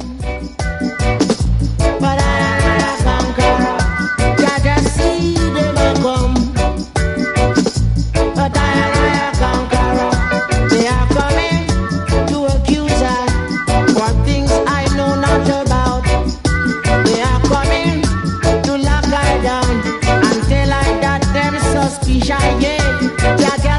But I am a conqueror. Jah see them a come. But I am a conqueror. They are coming to accuse us for things I know not about. They are coming to lock I down and tell I that them suspicious. Yeah,